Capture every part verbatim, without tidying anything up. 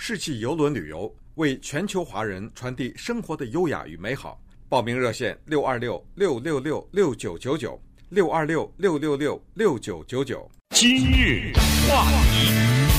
世纪邮轮旅游，为全球华人传递生活的优雅与美好。报名热线六二六六六六六九九九六二六六六六六九九九。 今日话题，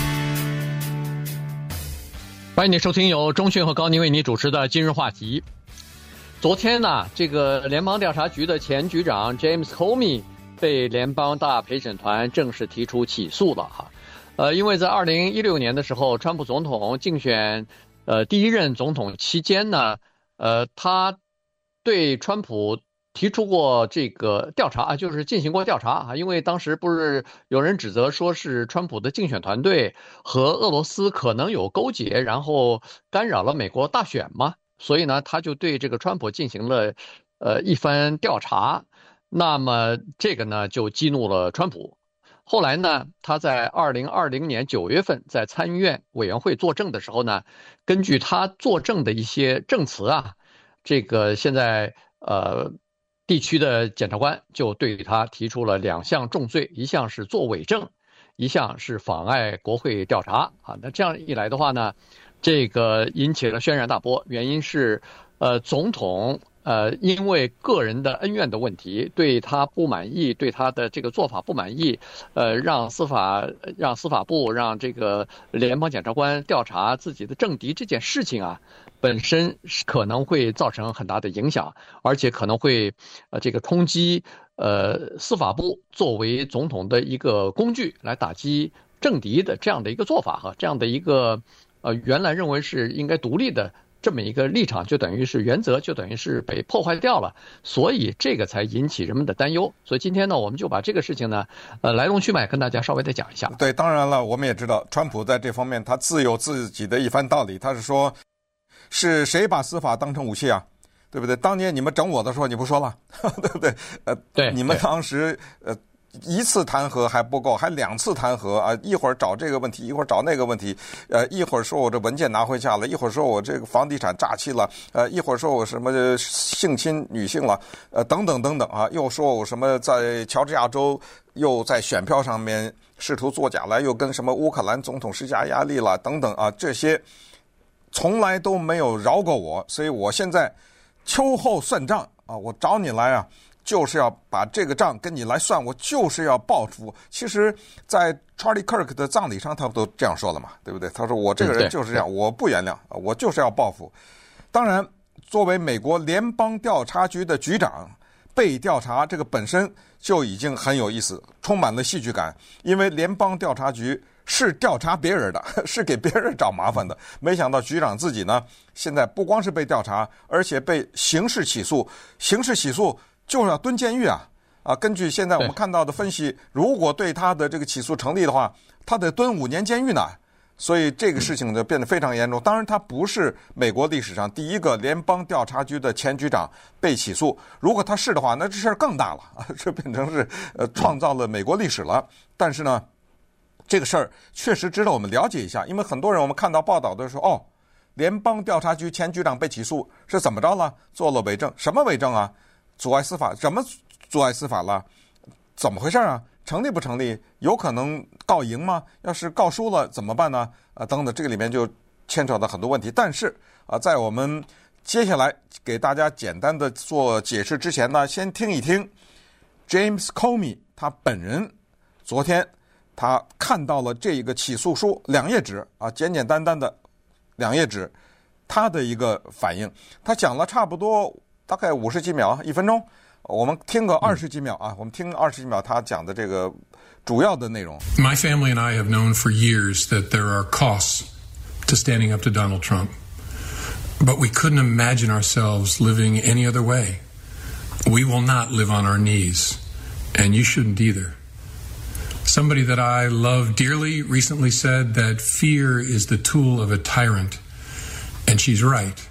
欢迎你收听由钟迅和高宁为你主持的今日话题。昨天呢，这个联邦调查局的前局长 James Comey 被联邦大陪审团正式提出起诉了哈。呃，因为在二零一六年的时候，川普总统竞选呃第一任总统期间呢，呃，他对川普提出过这个调查啊，就是进行过调查啊，因为当时不是有人指责说是川普的竞选团队和俄罗斯可能有勾结，然后干扰了美国大选嘛，所以呢，他就对这个川普进行了呃一番调查，那么这个呢就激怒了川普。后来呢，他在二零二零年九月份在参议院委员会作证的时候呢，根据他作证的一些证词啊，这个现在呃地区的检察官就对他提出了两项重罪，一项是作伪证，一项是妨碍国会调查啊。那这样一来的话呢，这个引起了轩然大波，原因是呃总统呃，因为个人的恩怨的问题，对他不满意，对他的这个做法不满意，呃，让司法让司法部让这个联邦检察官调查自己的政敌这件事情啊，本身可能会造成很大的影响，而且可能会呃这个冲击呃司法部作为总统的一个工具来打击政敌的这样的一个做法哈，这样的一个呃原来认为是应该独立的这么一个立场，就等于是原则就等于是被破坏掉了，所以这个才引起人们的担忧。所以今天呢，我们就把这个事情呢，呃，来龙去脉跟大家稍微的讲一下。 对，当然了，我们也知道，川普在这方面他自有自己的一番道理。他是说，是谁把司法当成武器啊？对不对？当年你们整我的时候，你不说了，对不对？呃， 对， 你们当时呃。一次弹劾还不够，还两次弹劾啊！一会儿找这个问题，一会儿找那个问题，呃，一会儿说我这文件拿回家了，一会儿说我这个房地产诈欺了，呃，一会儿说我什么性侵女性了，呃，等等等等啊，又说我什么在乔治亚州又在选票上面试图作假了，又跟什么乌克兰总统施加压力了，等等啊，这些从来都没有饶过我，所以我现在秋后算账啊，我找你来啊！就是要把这个账跟你来算，我就是要报复。其实，在 Charlie Kirk 的葬礼上，他都这样说了嘛，对不对？他说我这个人就是这样，我不原谅，我就是要报复。当然，作为美国联邦调查局的局长被调查，这个本身就已经很有意思，充满了戏剧感。因为联邦调查局是调查别人的，是给别人找麻烦的。没想到局长自己呢，现在不光是被调查，而且被刑事起诉，刑事起诉。就是要蹲监狱啊！啊，根据现在我们看到的分析，如果对他的这个起诉成立的话，他得蹲五年监狱呢。所以这个事情就变得非常严重。当然，他不是美国历史上第一个联邦调查局的前局长被起诉。如果他是的话，那这事儿更大了啊！这变成是呃创造了美国历史了。但是呢，这个事儿确实值得我们了解一下，因为很多人我们看到报道的时候，哦，联邦调查局前局长被起诉是怎么着了？做了伪证，什么伪证啊？阻碍司法，怎么阻碍司法了？怎么回事啊？成立不成立？有可能告赢吗？要是告输了怎么办呢？啊，等等，这个里面就牵扯到很多问题。但是啊，在我们接下来给大家简单的做解释之前呢，先听一听 James Comey 他本人昨天他看到了这一个起诉书两页纸啊，简简单单的两页纸，他的一个反应。他讲了差不多。大概五十几秒，一分钟，我们听个二十几秒啊，我们听二十几秒他讲的这个主要的内容。 My family and I have known for years that there are costs to standing up to Donald Trump, but we couldn't imagine ourselves living any other way. We will not live on our knees, and you shouldn't either. Somebody that I love dearly recently said that fear is the tool of a tyrant, and she's right.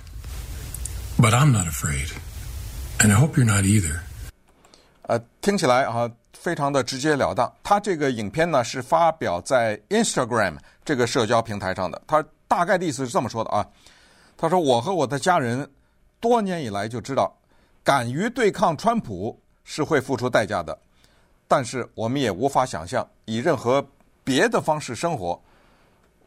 But I'm not afraid.And I hope you're not either. 呃，听起来啊，非常的直截了当。他这个影片呢是发表在 Instagram 这个社交平台上的。他大概的意思是这么说的啊，他说：“我和我的家人多年以来就知道，敢于对抗川普是会付出代价的，但是我们也无法想象以任何别的方式生活。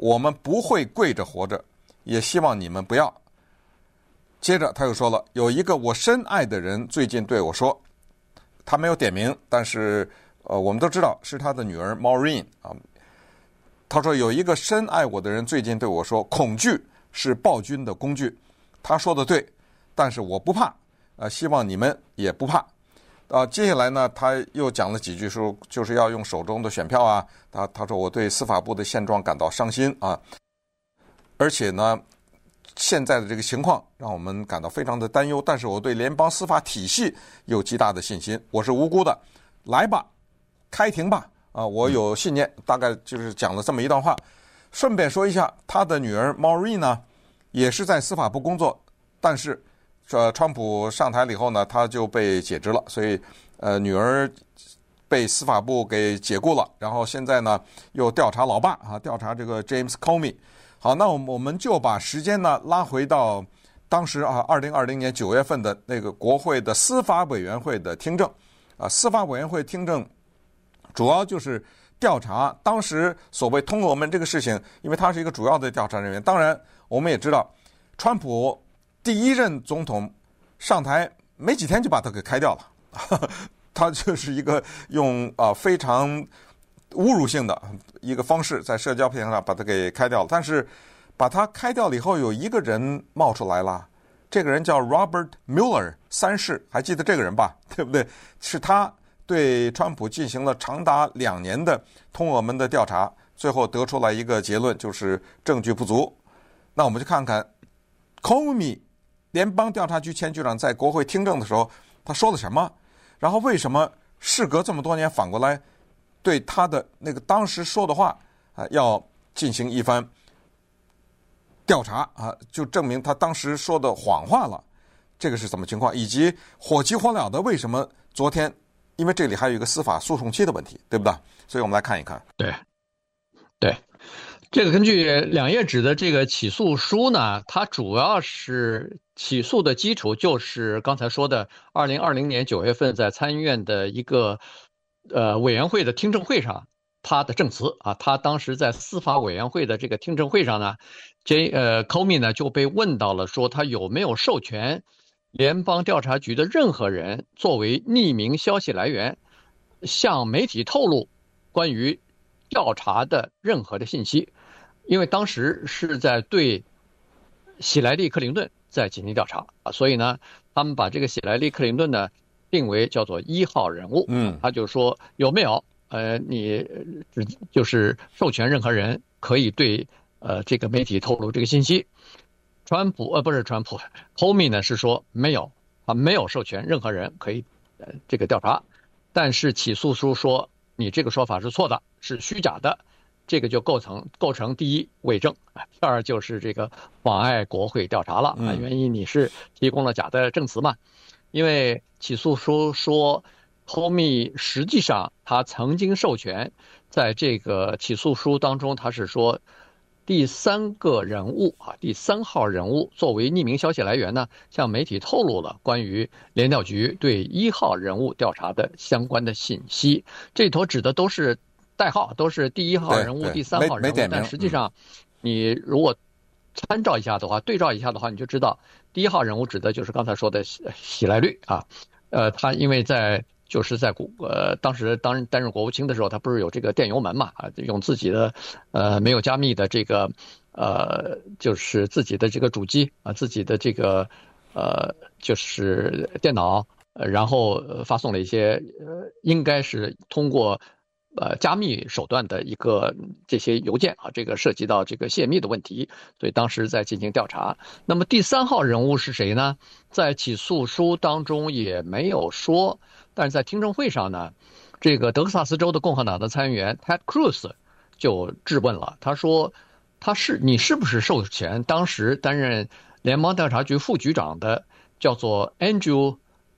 我们不会跪着活着，也希望你们不要。接着他又说了，有一个我深爱的人最近对我说，他没有点名，但是呃，我们都知道是他的女儿 Maureen 啊。他说有一个深爱我的人最近对我说，恐惧是暴君的工具。他说的对，但是我不怕，呃，希望你们也不怕。啊，接下来呢，他又讲了几句说，就是要用手中的选票啊。他他说我对司法部的现状感到伤心啊，而且呢，现在的这个情况让我们感到非常的担忧。但是我对联邦司法体系有极大的信心，我是无辜的，来吧，开庭吧，啊，我有信念。大概就是讲了这么一段话。顺便说一下，他的女儿 Maureen 呢，也是在司法部工作，但是。呃，川普上台了以后呢，他就被解职了，所以呃，女儿被司法部给解雇了，然后现在呢又调查老爸啊，调查这个 James Comey。好，那我们我们就把时间呢拉回到当时啊，二零二零年九月份的那个国会的司法委员会的听证啊，司法委员会听证主要就是调查当时所谓通俄门这个事情，因为他是一个主要的调查人员。当然，我们也知道，川普第一任总统上台没几天就把他给开掉了，他就是一个用啊、呃、非常侮辱性的一个方式在社交平台上把他给开掉了。但是把他开掉了以后，有一个人冒出来了，这个人叫 Robert Mueller 三世，还记得这个人吧？对不对？是他对川普进行了长达两年的通俄门的调查，最后得出来一个结论，就是证据不足。那我们就看看 Comey联邦调查局前局长在国会听证的时候，他说了什么？然后为什么事隔这么多年反过来对他的那个当时说的话啊、呃、要进行一番调查啊，就证明他当时说的谎话了？这个是怎么情况？以及火急火燎的为什么昨天？因为这里还有一个司法诉讼期的问题，对不对？所以我们来看一看。 对，对。这个根据两页纸的这个起诉书呢，它主要是起诉的基础就是刚才说的二零二零年九月份在参议院的一个呃委员会的听证会上，他的证词啊，他当时在司法委员会的这个听证会上呢 ，J 呃 Comey 呢就被问到了说他有没有授权联邦调查局的任何人作为匿名消息来源向媒体透露关于调查的任何的信息。因为当时是在对喜来利·克林顿在进行调查啊，所以呢，他们把这个喜来利·克林顿呢定为叫做一号人物。 嗯， 他就说有没有呃，你只就是授权任何人可以对呃这个媒体透露这个信息。川普呃不是川普 ，Comey 呢是说没有，他没有授权任何人可以呃这个调查，但是起诉书说你这个说法是错的，是虚假的。这个就构成构成第一伪证，第二就是这个妨碍国会调查了啊，原因你是提供了假的证词嘛。因为起诉书说 Comey 实际上他曾经授权，在这个起诉书当中他是说第三个人物啊，第三号人物作为匿名消息来源呢，向媒体透露了关于联调局对一号人物调查的相关的信息。这里头指的都是代号，都是第一号人物、第三号人物，但实际上，你如果参照一下的话，对照一下的话，你就知道，第一号人物指的就是刚才说的喜喜来利啊，呃，他因为在就是在国呃当时当担任国务卿的时候，他不是有这个电邮门嘛啊，用自己的呃没有加密的这个呃就是自己的这个主机啊，自己的这个呃就是电脑，呃、然后发送了一些呃应该是通过。呃，加密手段的一个这些邮件啊，这个涉及到这个泄密的问题，所以当时在进行调查。那么第三号人物是谁呢？在起诉书当中也没有说，但是在听证会上呢，这个德克萨斯州的共和党的参议员 Ted Cruz 就质问了，他说：“他是你是不是授权当时担任联邦调查局副局长的叫做 Andrew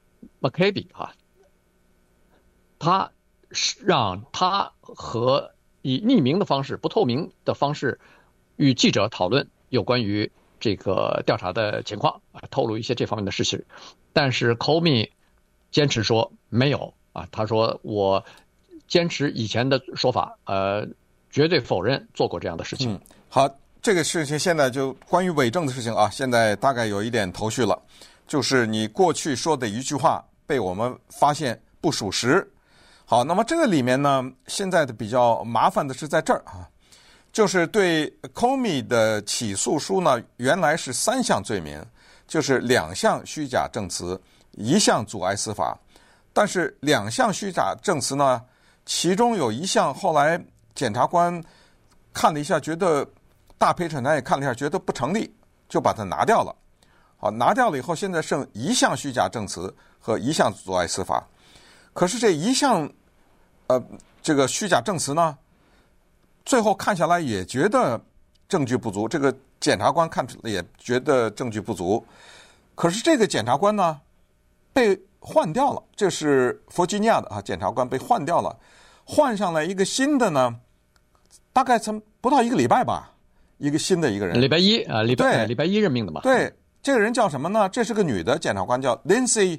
McCabe 啊？他。”让他和以匿名的方式、不透明的方式与记者讨论有关于这个调查的情况啊，透露一些这方面的事情。但是 Comey 坚持说没有啊，他说我坚持以前的说法，呃，绝对否认做过这样的事情。 嗯， 好，这个事情现在就关于伪证的事情啊，现在大概有一点头绪了，就是你过去说的一句话被我们发现不属实。好，那么这个里面呢，现在的比较麻烦的是在这儿啊，就是对 Comey 的起诉书呢，原来是三项罪名，就是两项虚假证词，一项阻碍司法。但是两项虚假证词呢，其中有一项后来检察官看了一下，觉得大陪审团也看了一下，觉得不成立，就把它拿掉了。好，拿掉了以后，现在剩一项虚假证词和一项阻碍司法。可是这一项，呃，这个虚假证词呢，最后看下来也觉得证据不足。这个检察官看也觉得证据不足。可是这个检察官呢，被换掉了。这是弗吉尼亚的啊，检察官被换掉了，换上来一个新的呢，大概才不到一个礼拜吧。一个新的一个人， 礼拜一啊，礼拜礼拜一任命的嘛。 对，这个人叫什么呢？这是个女的检察官，叫 Lindsay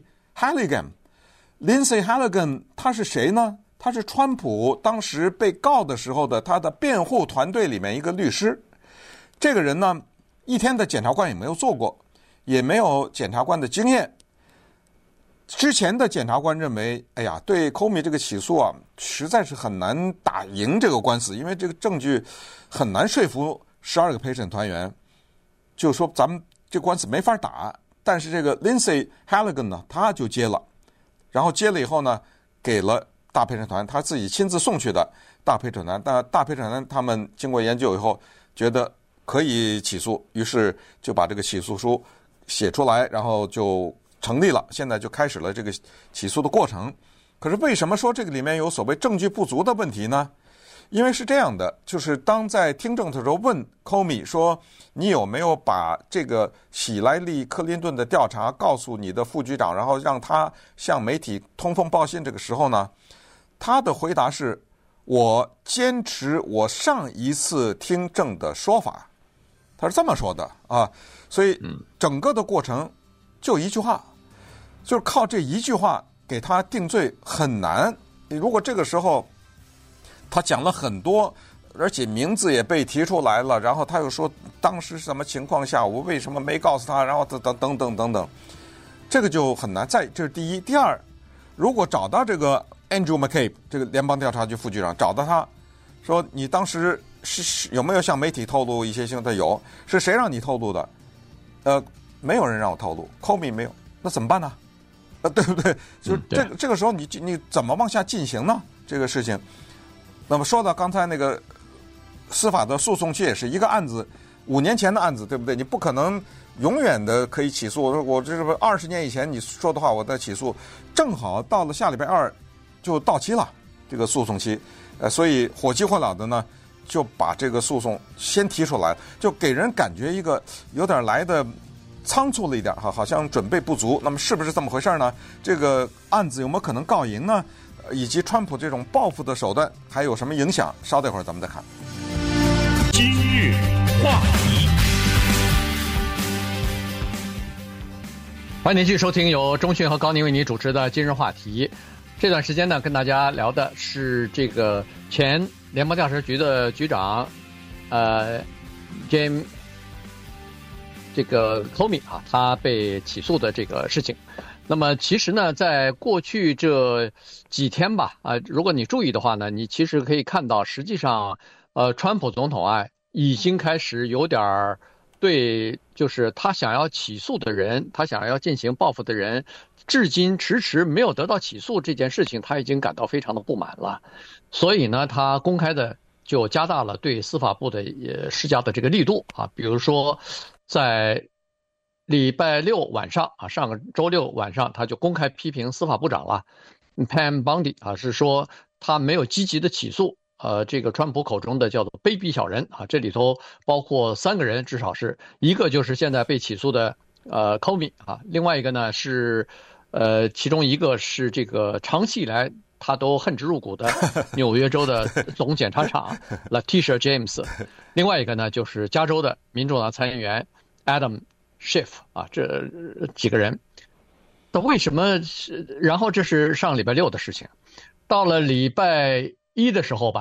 Halligan。Lindsay Halligan 她是谁呢？她是川普当时被告的时候的他的辩护团队里面一个律师。这个人呢，一天的检察官也没有做过，也没有检察官的经验。之前的检察官认为，哎呀，对 Comey 这个起诉啊，实在是很难打赢这个官司，因为这个证据很难说服十二个陪审团员，就说咱们这官司没法打。但是这个 Lindsay Halligan 呢，他就接了，然后接了以后呢，给了大陪审团，他自己亲自送去的大陪审团。但大陪审团他们经过研究以后，觉得可以起诉，于是就把这个起诉书写出来，然后就成立了，现在就开始了这个起诉的过程。可是为什么说这个里面有所谓证据不足的问题呢？因为是这样的，就是当在听证的时候问 Comey 说，你有没有把这个喜来利·克林顿的调查告诉你的副局长，然后让他向媒体通风报信，这个时候呢，他的回答是，我坚持我上一次听证的说法。他是这么说的啊，所以整个的过程就一句话，就是靠这一句话给他定罪很难。如果这个时候他讲了很多，而且名字也被提出来了，然后他又说当时什么情况下我为什么没告诉他，然后等等等等等等，这个就很难。再这是第一，第二，如果找到这个 Andrew McCabe 这个联邦调查局副局长，找到他说你当时是有没有向媒体透露一些信息？他有，是谁让你透露的？呃，没有人让我透露 ，Comey 没有，那怎么办呢？呃，对不对？就是这个、嗯、这个时候你你怎么往下进行呢？这个事情。那么说到刚才那个司法的诉讼期，也是一个案子，五年前的案子，对不对？你不可能永远的可以起诉。我我这是二十年以前你说的话，我在起诉，正好到了下礼拜二就到期了，这个诉讼期，呃，所以火急火燎的呢，就把这个诉讼先提出来，就给人感觉一个有点来的仓促了一点哈，好像准备不足。那么是不是这么回事呢？这个案子有没有可能告赢呢？以及川普这种报复的手段还有什么影响？稍等一会儿咱们再看。 今日话题， 欢迎您继续收听由钟迅和高宁为您主持的今日话题。这段时间呢，跟大家聊的是这个前联邦调查局的局长，呃 ，James 这个 Comey 啊，他被起诉的这个事情。那么其实呢，在过去这几天吧，啊、呃，如果你注意的话呢，你其实可以看到，实际上，呃，川普总统啊，已经开始有点儿对，就是他想要起诉的人，他想要进行报复的人，至今迟迟没有得到起诉这件事情，他已经感到非常的不满了。所以呢，他公开的就加大了对司法部的也施加的这个力度啊，比如说在礼拜六晚上啊，上个周六晚上，他就公开批评司法部长了 Pam Bondi 啊，是说他没有积极的起诉，呃，这个川普口中的叫做卑鄙小人啊，这里头包括三个人，至少是一个就是现在被起诉的呃 Comey 啊，另外一个呢是呃，其中一个是这个长期以来他都恨之入骨的纽约州的总检察长 Letitia James， 另外一个呢就是加州的民主党参议员 Adam Schiff 啊，这几个人，那为什么？然后这是上礼拜六的事情，到了礼拜一的时候吧，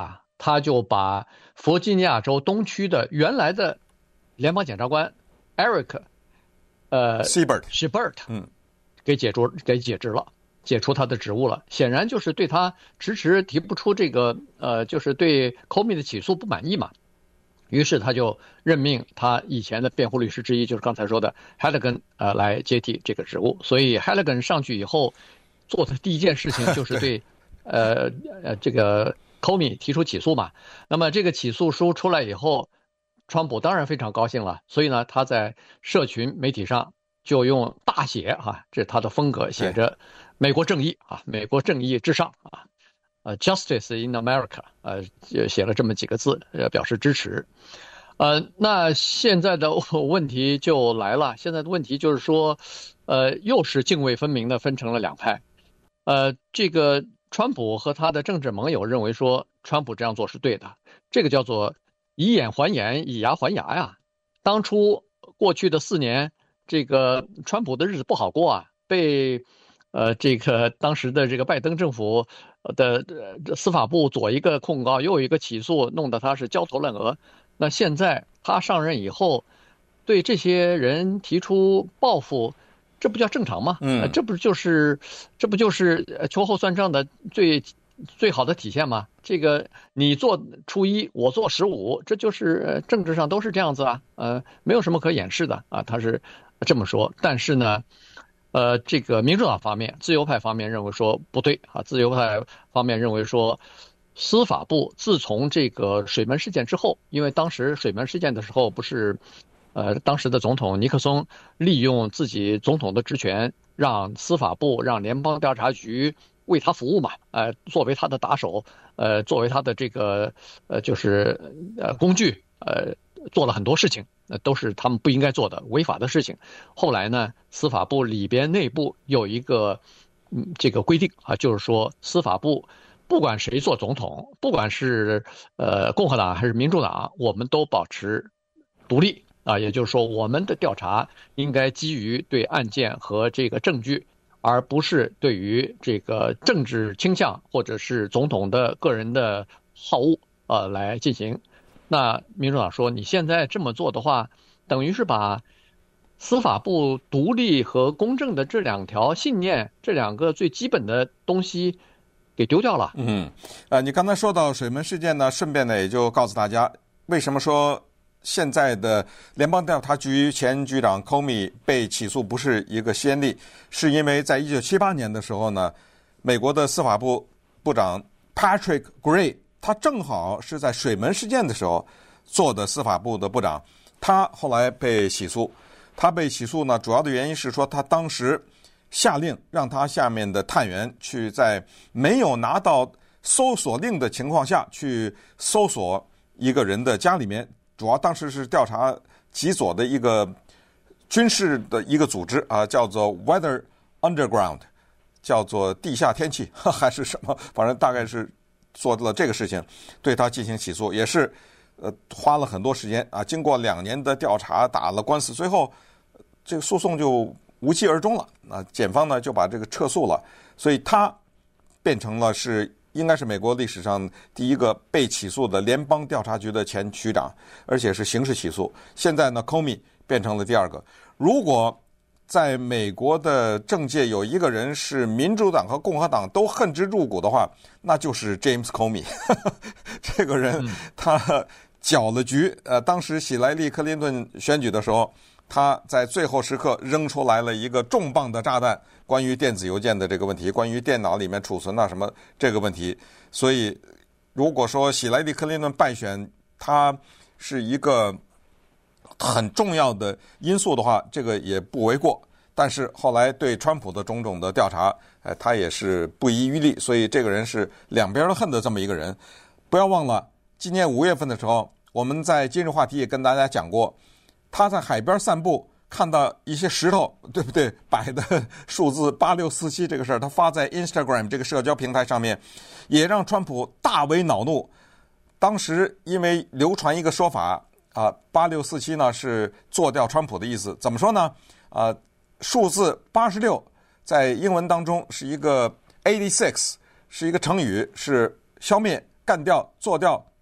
他就把弗吉尼亚州东区的原来的联邦检察官 Eric 呃 Siebert Siebert 嗯给解除给解职了，解除他的职务了。显然就是对他迟迟提不出这个呃，就是对 Comey 的起诉不满意嘛。于是他就任命他以前的辩护律师之一，就是刚才说的 Halligan 呃来接替这个职务。所以 Halligan 上去以后做的第一件事情就是对呃呃这个 Comey 提出起诉嘛。那么这个起诉书出来以后，川普当然非常高兴了，所以呢他在社群媒体上就用大写啊，这是他的风格，写着美国正义啊，美国正义至上啊。呃 ，Justice in America， 呃，写了这么几个字，呃，表示支持。呃，那现在的问题就来了，现在的问题就是说，呃，又是泾渭分明的分成了两派。呃，这个川普和他的政治盟友认为说，川普这样做是对的，这个叫做以眼还眼，以牙还牙呀。当初过去的四年，这个川普的日子不好过啊，被呃这个当时的这个拜登政府的司法部左一个控告，右一个起诉，弄得他是焦头烂额。那现在他上任以后，对这些人提出报复，这不叫正常吗？ 嗯， 这不就是这不就是秋后算账的最最好的体现吗？这个你做初一，我做十五，这就是政治上都是这样子啊，呃，没有什么可掩饰的啊，他是这么说。但是呢，呃，这个民主党方面、自由派方面认为说不对啊，自由派方面认为说，司法部自从这个水门事件之后，因为当时水门事件的时候不是，呃，当时的总统尼克松利用自己总统的职权，让司法部、让联邦调查局为他服务嘛，呃，作为他的打手，呃，作为他的这个呃，就是呃工具，呃，做了很多事情。那都是他们不应该做的违法的事情。后来呢，司法部里边内部有一个嗯这个规定啊，就是说司法部不管谁做总统，不管是呃共和党还是民主党，我们都保持独立啊，也就是说我们的调查应该基于对案件和这个证据，而不是对于这个政治倾向或者是总统的个人的好恶呃来进行。那民主党说，你现在这么做的话，等于是把司法部独立和公正的这两条信念，这两个最基本的东西给丢掉了。 嗯，呃，你刚才说到水门事件呢，顺便呢也就告诉大家，为什么说现在的联邦调查局前局长 Comey 被起诉不是一个先例，是因为在一九七八年的时候呢，美国的司法部部长 Patrick Gray。他正好是在水门事件的时候做的司法部的部长，他后来被起诉。他被起诉呢，主要的原因是说他当时下令让他下面的探员去在没有拿到搜索令的情况下去搜索一个人的家里面，主要当时是调查极左的一个军事的一个组织啊，叫做 Weather Underground， 叫做地下天气还是什么，反正大概是做了这个事情，对他进行起诉，也是呃花了很多时间啊。经过两年的调查，打了官司，最后这个诉讼就无疾而终了。啊，检方呢就把这个撤诉了，所以他变成了是应该是美国历史上第一个被起诉的联邦调查局的前局长，而且是刑事起诉。现在呢 ，Comey 变成了第二个。如果在美国的政界有一个人是民主党和共和党都恨之入骨的话，那就是 James Comey 这个人他搅了局。呃，当时希莱利克林顿选举的时候，他在最后时刻扔出来了一个重磅的炸弹，关于电子邮件的这个问题，关于电脑里面储存啊什么这个问题。所以如果说希莱利克林顿败选，他是一个很重要的因素的话，这个也不为过。但是后来对川普的种种的调查，哎，他也是不遗余力，所以这个人是两边都恨的这么一个人。不要忘了，今年五月份的时候，我们在今日话题也跟大家讲过，他在海边散步，看到一些石头，对不对？摆的数字八六四七这个事儿，他发在 Instagram 这个社交平台上面，也让川普大为恼怒。当时因为流传一个说法啊，八六四七呢是做掉川普的意思，怎么说呢？啊，数字八十六在英文当中是一个 eighty six， 是一个成语，是消灭、干掉、做掉、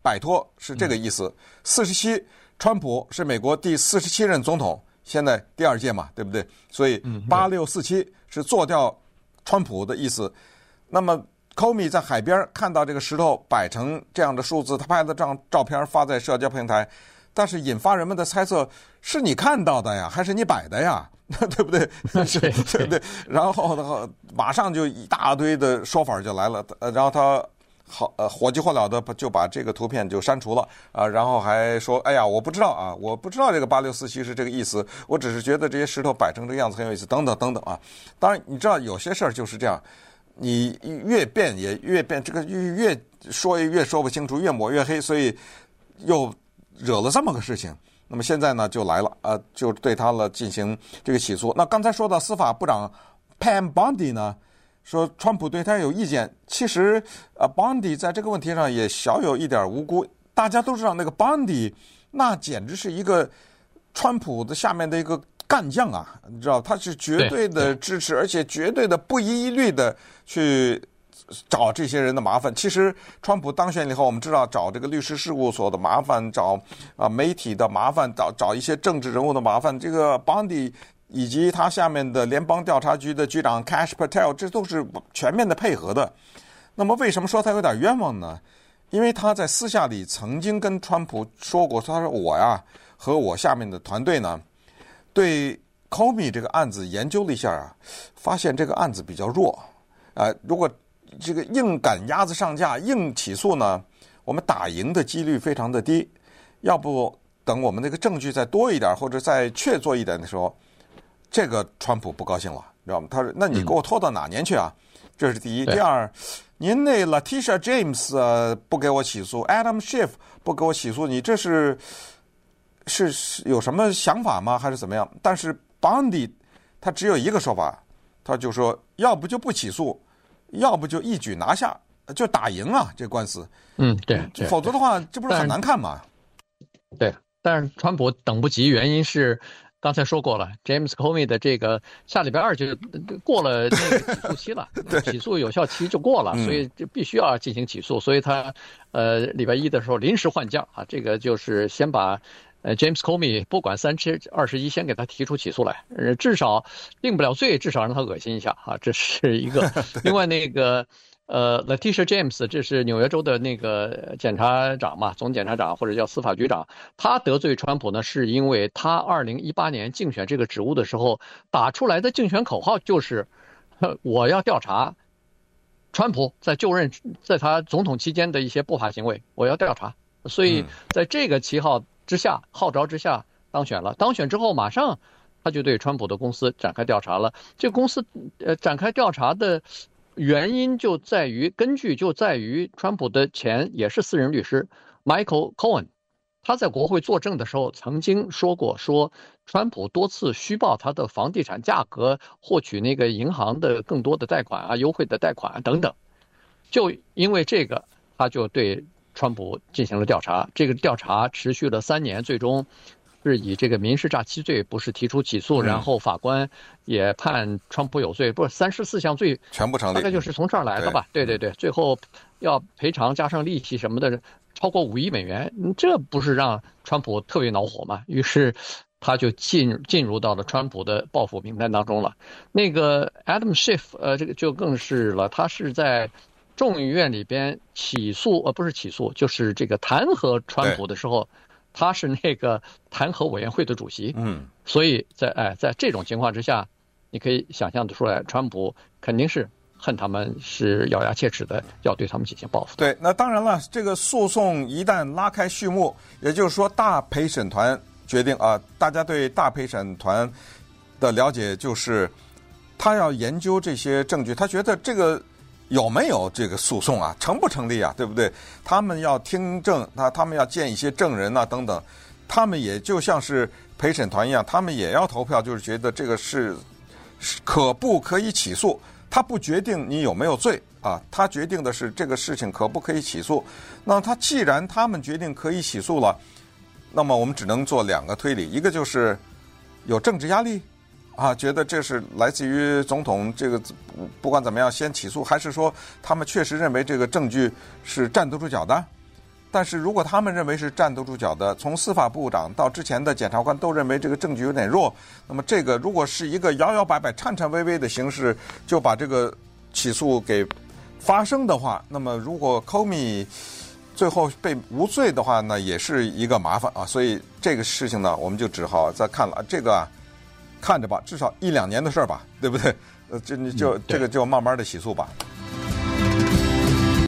摆脱，是这个意思。四十七，川普是美国第四十七任总统，现在第二届嘛，对不对？所以八六四七是做掉川普的意思。那么 Comey 在海边看到这个石头摆成这样的数字，他拍了这张照片发在社交平台，但是引发人们的猜测：是你看到的呀，还是你摆的呀？对不对？对对对。然后呢，马上就一大堆的说法就来了。呃，然后他好呃火急火燎的就把这个图片就删除了啊、呃，然后还说：“哎呀，我不知道啊，我不知道这个八六四七是这个意思，我只是觉得这些石头摆成这个样子很有意思，等等等等啊。”当然，你知道有些事儿就是这样，你越变也越变，这个越说越说不清楚，越抹越黑，所以又惹了这么个事情。那么现在呢，就来了，呃，就对他了进行这个起诉。那刚才说到司法部长 Pam Bondi 呢，说川普对他有意见。其实，呃 ，Bondi 在这个问题上也小有一点无辜。大家都知道，那个 Bondi 那简直是一个川普的下面的一个干将啊，你知道，他是绝对的支持，而且绝对的不遗余力的去找这些人的麻烦。其实川普当选以后，我们知道找这个律师事务所的麻烦，找啊媒体的麻烦，找找一些政治人物的麻烦。这个 Bondi 以及他下面的联邦调查局的局长 Kash Patel， 这都是全面的配合的。那么为什么说他有点冤枉呢？因为他在私下里曾经跟川普说过，他说我呀和我下面的团队呢，对 Comey 这个案子研究了一下啊，发现这个案子比较弱啊、呃，如果这个硬赶鸭子上架，硬起诉呢，我们打赢的几率非常的低。要不等我们那个证据再多一点，或者再确凿一点的时候，这个川普不高兴了，知道吗？他说：“那你给我拖到哪年去啊？”嗯、这是第一。第二，您那 Letitia James、呃、不给我起诉 ，Adam Schiff 不给我起诉，你这是是是有什么想法吗？还是怎么样？但是 Bondi 他只有一个说法，他就说：要不就不起诉。要不就一举拿下，就打赢啊！这官司， 嗯，对，对否则的话，这不是很难看吗？ 对，但是川普等不及，原因是刚才说过了 ，James Comey 的这个下礼拜二就过了那个起诉期了，起诉有效期就过了，所以就必须要进行起诉，所以他呃礼拜一的时候临时换将啊，这个就是先把。呃 ，James Comey 不管三七二十一，先给他提出起诉来，呃，至少定不了罪，至少让他恶心一下啊，这是一个。另外那个呃 ，Letitia James， 这是纽约州的那个检察长嘛，总检察长或者叫司法局长，他得罪川普呢，是因为他二零一八年竞选这个职务的时候打出来的竞选口号就是，我要调查川普在就任在他总统期间的一些不法行为，我要调查，所以在这个旗号之下，号召之下当选了。当选之后，马上他就对川普的公司展开调查了。这个公司呃展开调查的原因就在于，根据就在于川普的前也是私人律师 Michael Cohen， 他在国会作证的时候曾经说过，说川普多次虚报他的房地产价格，获取那个银行的更多的贷款啊、优惠的贷款啊等等。就因为这个，他就对川普进行了调查，这个调查持续了三年，最终是以这个民事诈欺罪不是提出起诉，然后法官也判川普有罪，不是三十四项罪全部成立， 大概就是从这儿来的吧？对对对，最后要赔偿加上利息什么的，超过五亿美元，这不是让川普特别恼火吗？于是他就进进入到了川普的报复名单当中了。那个 Adam Schiff， 呃，这个就更是了，他是在众议院里边起诉，呃，不是起诉，就是这个弹劾川普的时候，他是那个弹劾委员会的主席。嗯，所以在哎，在这种情况之下，你可以想象得出来，川普肯定是恨他们，是咬牙切齿的要对他们进行报复。 对，那当然了，这个诉讼一旦拉开序幕，也就是说，大陪审团决定啊，大家对大陪审团的了解就是，他要研究这些证据，他觉得这个。有没有这个诉讼啊？成不成立啊？对不对？他们要听证，他他们要见一些证人啊，等等。他们也就像是陪审团一样，他们也要投票，就是觉得这个是可不可以起诉。他不决定你有没有罪啊，他决定的是这个事情可不可以起诉。那他既然他们决定可以起诉了，那么我们只能做两个推理，一个就是有政治压力。啊，觉得这是来自于总统这个不管怎么样先起诉，还是说他们确实认为这个证据是站得住脚的？ 但是如果他们认为是站得住脚的，从司法部长到之前的检察官都认为这个证据有点弱，那么这个如果是一个摇摇摆摆、颤颤巍巍的形式就把这个起诉给发生的话，那么如果 Comey 最后被无罪的话呢，也是一个麻烦啊。所以这个事情呢，我们就只好再看了。这个啊，看着吧，至少一两年的事儿吧，对不对？呃，这你就、 嗯、 这个就慢慢的起诉吧。